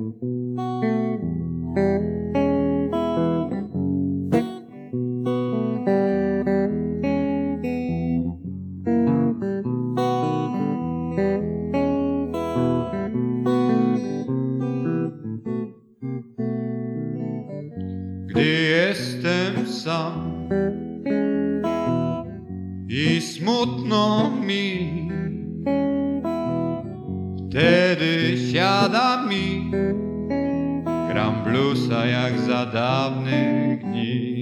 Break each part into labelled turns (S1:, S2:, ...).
S1: Gdy jestem sam i smutno mi, wtedy siada mi, gram bluesa jak za dawnych dni.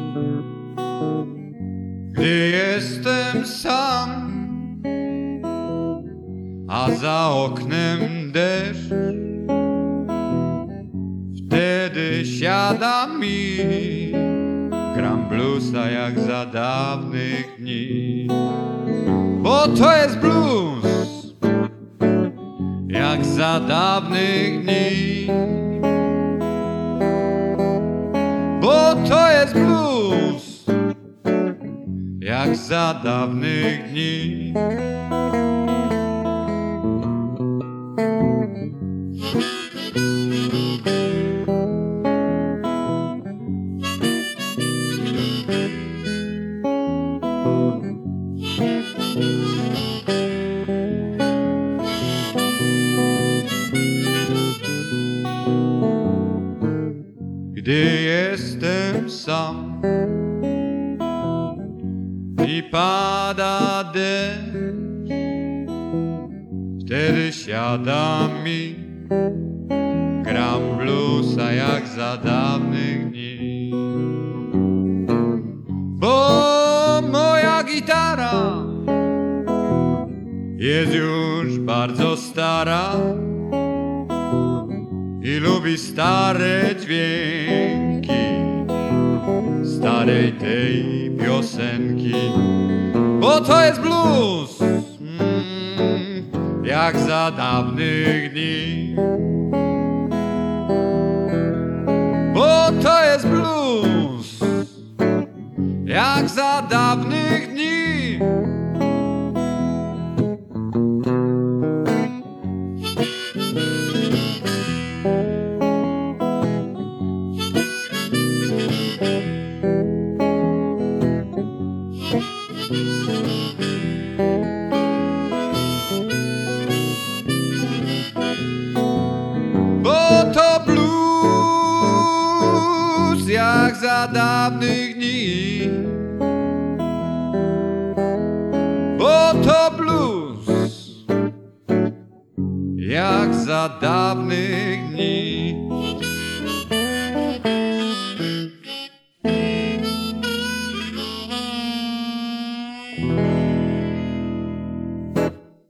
S1: Gdy jestem sam, a za oknem deszcz, wtedy siada mi, gram bluesa jak za dawnych dni. Bo to jest blues jak za dawnych dni. Bo to jest blues jak za dawnych dni. Gdy jestem sam i pada deszcz, wtedy siada mi, gram bluesa jak za dawnych dni. Bo moja gitara jest już bardzo stara i lubi stare dźwięki starej tej piosenki. Bo to jest blues jak za dawnych dni. Bo to jest blues jak za dawnych dni. Bo to blues jak za dawnych dni. Bo to blues jak za dawnych dni.